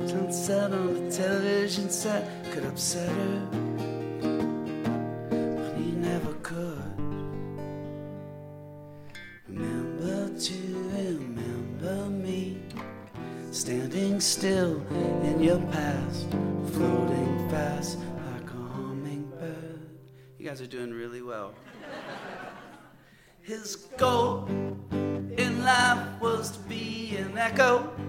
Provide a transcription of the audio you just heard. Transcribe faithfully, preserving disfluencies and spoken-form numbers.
Sunset on the television set could upset her, but he never could. Remember to remember me, standing still in your past, floating fast like a hummingbird. You guys are doing really well. His goal in life was to be an echo